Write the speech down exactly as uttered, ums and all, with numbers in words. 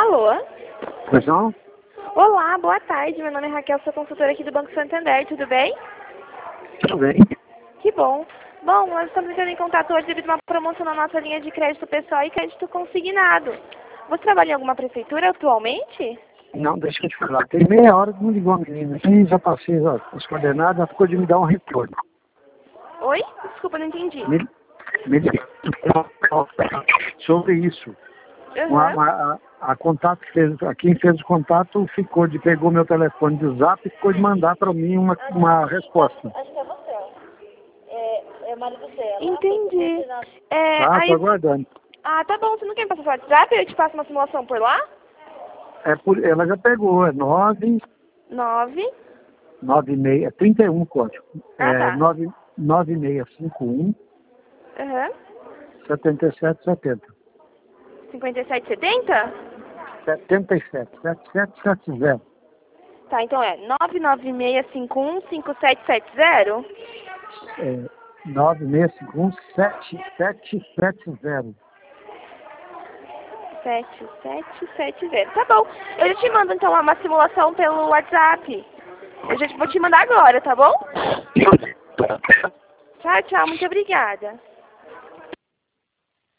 Alô? Pois não? Olá, boa tarde. Meu nome é Raquel, sou consultora aqui do Banco Santander. Tudo bem? Tudo bem. Que bom. Bom, nós estamos entrando em contato hoje devido a uma promoção na nossa linha de crédito pessoal e crédito consignado. Você trabalha em alguma prefeitura atualmente? Não, deixa eu te falar. Tem meia hora que me ligou a menina aqui, já passei ó, as coordenadas, ela ficou de me dar um retorno. Oi? Desculpa, não entendi. Me, me ligou sobre isso. Uhum. Uma, uma, a, a contato que fez, a quem fez o contato ficou de, pegou meu telefone do zap e ficou de mandar para mim uma, uma resposta. Acho que é você, ó. É, é o marido dela. Entendi. É, Tá, aí... tô aguardando. Ah, tá bom. Você não quer me passar seu WhatsApp? Eu te passo uma simulação por lá? É por, ela já pegou, é nove, Nove. nove seis, é trinta e um o código. Ah, É tá. nove, nove seis cinco um, Aham. sete sete sete zero. cinquenta e sete setenta? setenta e sete, sete sete sete zero. Tá, então é nove nove seis cinco um cinco sete sete zero? É, nove seis cinco um, sete sete sete zero. sete sete sete zero. Tá bom. Eu já te mando então uma simulação pelo WhatsApp. Eu já vou te mandar agora, tá bom? Tchau, tchau. Muito obrigada.